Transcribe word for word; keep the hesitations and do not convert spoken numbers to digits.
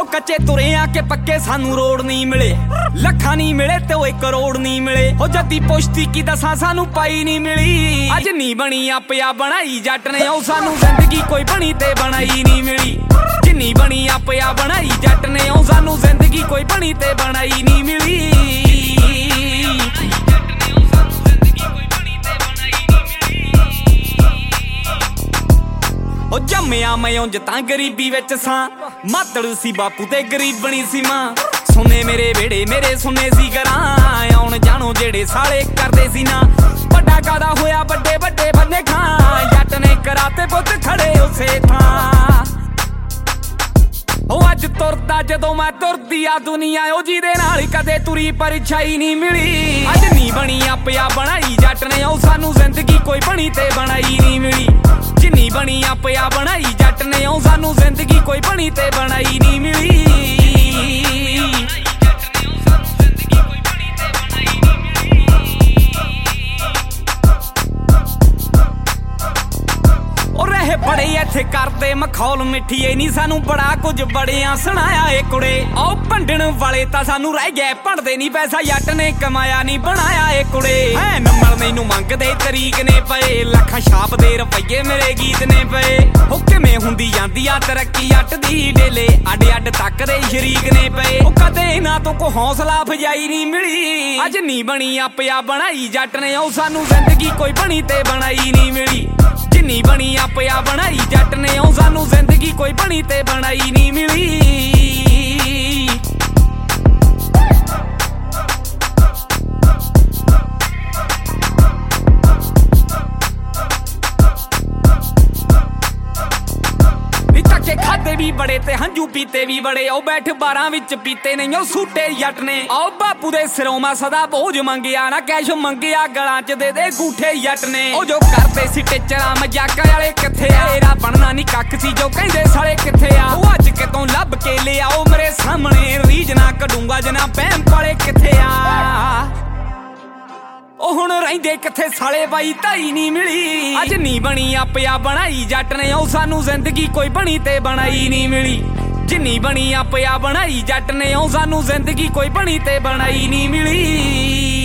ਕੱਚੇ ਤੁਰੇ ਆ ਕੇ ਪੱਕੇ ਸਾਨੂੰ ਰੋਡ ਨਹੀਂ ਮਿਲੇ ਲੱਖਾਂ ਨਹੀਂ ਮਿਲੇ ਤੇ ਓਏ ਕਰੋੜ ਨਹੀਂ ਮਿਲੇ ਹੋ ਜੱਦੀ ਪੁਸ਼ਤੀ ਕੀ ਦਸਾਂ ਸਾਨੂੰ ਪਾਈ ਨਹੀਂ ਮਿਲੀ ਅੱਜ ਨਹੀਂ ਬਣੀ ਆਪਿਆ ਬਣਾਈ ਜੱਟ ਨੇ ਉਹ ਸਾਨੂੰ ਜ਼ਿੰਦਗੀ ਕੋਈ ਬਣੀ ਤੇ ਬਣਾਈ ਨਹੀਂ ਮਿਲੀ ਜਿੰਨੀ ਬਣੀ ਆਪਿਆ ਬਣਾਈ ਜੱਟ ਨੇ ਉਹ ਸਾਨੂੰ ਜ਼ਿੰਦਗੀ ਕੋਈ ਬਣੀ ਤੇ ਬਣਾਈ ਨਹੀਂ ਮਿਲੀ ਉਹ ਜੰਮਿਆ ਮੈਂ ਉਂਝ ਤਾਂ ਗਰੀਬੀ ਵਿੱਚ ਸਾਂ ਮਾਤੜ ਸੀ ਬਾਪੂ ਤੇ ਗਰੀਬਣੀ ਸੀ ਮਾਂ ਸੁਨੇ ਮੇਰੇ ਵੇੜੇ ਮੇਰੇ ਸੁਨੇ ਸੀ ਘਰਾਂ ਆਉਣ ਜਾਣੋ ਜਿਹੜੇ ਸਾਲੇ ਕਰਦੇ ਸੀ ਨਾ ਵੱਡਾ ਕਾਦਾ ਹੋਇਆ ਵੱਡੇ ਵੱਡੇ ਬੰਨੇ ਖਾਂ ਜੱਟ ਨੇ ਕਰਾਤੇ ਪੁੱਤ ਖੜੇ ਉਸੇ ਥਾਂ ਉਹ ਅੱਜ ਤੁਰਦਾ ਜਦੋਂ ਮੈਂ ਤੁਰਦੀ ਆ ਦੁਨੀਆ ਉਹ ਜਿਹਦੇ ਨਾਲ ਕਦੇ ਤੁਰੀ ਪਰਛਾਈ ਨਹੀਂ ਮਿਲੀ ਅੱਜ ਨਹੀਂ ਬਣੀ ਆਪਿਆ ਬਣਾਈ ਜੱਟ ਨੇ ਉਹ ਸਾਨੂੰ ਜ਼ਿੰਦਗੀ ਕੋਈ ਬਣੀ ਤੇ ਬਣਾਈ ਨਹੀਂ ਮਿਲੀ ਜਿੰਨੀ ਬਣੀ ਆਪਿਆ ਬਣਾਈ ਜੱਟ ਨੇ ਉਹ ਸਾਨੂੰ ਜ਼ਿੰਦਗੀ ਕੋਈ ਬਣੀ ਤੇ ਬਣਾਈ ਨਹੀਂ ਮਿਲੀ ਬੜੇ ਇੱਥੇ ਕਰਦੇ ਮਖੌਲ ਮਿੱਠੀਏ ਨਹੀਂ ਸਾਨੂੰ ਬੜਾ ਕੁਝ ਬੜਿਆਂ ਸੁਣਾਇਆ ਏ ਕੁੜੇ ਆਓ ਭੰਡਣ ਵਾਲੇ ਤਾਂ ਸਾਨੂੰ ਰਹਿ ਗਏ ਭੰਡਦੇ ਨਹੀਂ ਪੈਸਾ ਜੱਟ ਨੇ ਕਮਾਇਆ ਨਹੀਂ ਬਣਾਇਆ ਏ ਕੁੜੇ ਹੈ ਨੰਬਰ ਮੈਨੂੰ ਮੰਗਦੇ ਤਰੀਕ ਨੇ ਪਏ ਲੱਖਾਂ ਛਾਪ ਦੇ ਰੁਪਈਏ ਮੇਰੇ ਗੀਤ ਨੇ ਪਏ ਉਹ ਕਿਵੇਂ ਹੁੰਦੀ ਜਾਂਦੀ ਆ ਤਰੱਕੀ ਜੱਟ ਦੀ ਡੇਲੇ ਅੱਡ ਅੱਡ ਤੱਕ ਦੇ ਸ਼ਰੀਕ ਨੇ ਪਏ ਉਹ ਕਦੇ ਇਹਨਾਂ ਤੋਂ ਕੋ ਹੌਸਲਾ ਫਜਾਈ ਨਹੀਂ ਮਿਲੀ ਅੱਜ ਨਹੀਂ ਬਣੀ ਆਪਿਆ ਬਣਾਈ ਜੱਟ ਨੇ ਉਹ ਸਾਨੂੰ ਜ਼ਿੰਦਗੀ ਕੋਈ ਬਣੀ ਤੇ ਬਣਾਈ ਨਹੀਂ ਮਿਲੀ ਜਿੰਨੀ ਬਣੀ ਆਪਿਆ ਬਣਾਈ ਜੱਟ ਨੇ ਉਹ ਸਾਨੂੰ ਜ਼ਿੰਦਗੀ ਕੋਈ ਬਣੀ ਤੇ ਬਣਾਈ ਨਹੀਂ ਮਿਲੀ ਖਾਦੇ ਵੀ ਬੜੇ ਤੇ ਹੰਝੂ ਪੀਤੇ ਵੀ ਬੜੇ ਉਹ ਬੈਠ ਬਾਰਾਂ ਵਿੱਚ ਪੀਤੇ ਨਹੀਂ ਉਹ ਸੂਟੇ ਜੱਟ ਨੇ ਆਓ ਬਾਪੂ ਦੇ ਸਿਰੋਂ ਮੈਂ ਸਦਾ ਬੋਝ ਮੰਗਿਆ ਨਾ ਕੈਸ਼ ਮੰਗਿਆ ਗਲਾਂ ਚ ਦੇ ਦੇ ਗੂਠੇ ਜੱਟ ਨੇ ਉਹ ਜੋ ਕਰਦੇ ਸੀ ਟਿਚਰਾਂ ਮਜ਼ਾਕਾਂ ਵਾਲੇ ਕਿੱਥੇ ਆ ਇਹਦਾ ਬਣਨਾ ਨਹੀਂ ਕੱਖ ਸੀ ਜੋ ਕਹਿੰਦੇ ਸਾਲੇ ਕਿੱਥੇ ਆ ਉਹ ਅੱਜ ਕਿਤੋਂ ਲੱਭ ਕੇ ਲਿਆਓ ਮੇਰੇ ਸਾਹਮਣੇ ਰੀਝ ਨਾ ਕੱਢੂੰਗਾ ਜਨਾ ਬਹਿਮ ਪਾਲੇ ਕਿੱਥੇ ਆ ਉਹ ਹੁਣ ਰਹਿੰਦੇ ਕਿੱਥੇ ਸਾਲੇ ਬਾਈ ਤਾਈ ਨਹੀਂ ਮਿਲੀ ਅੱਜ ਨਹੀਂ ਬਣੀ ਆਪਿਆ ਬਣਾਈ ਜੱਟ ਨੇ ਉਹ ਸਾਨੂੰ ਜ਼ਿੰਦਗੀ ਕੋਈ ਬਣੀ ਤੇ ਬਣਾਈ ਨਹੀਂ ਮਿਲੀ ਜਿੰਨੀ ਬਣੀ ਆਪਿਆ ਬਣਾਈ ਜੱਟ ਨੇ ਉਹ ਸਾਨੂੰ ਜ਼ਿੰਦਗੀ ਕੋਈ ਬਣੀ ਤੇ ਬਣਾਈ ਨਹੀਂ ਮਿਲੀ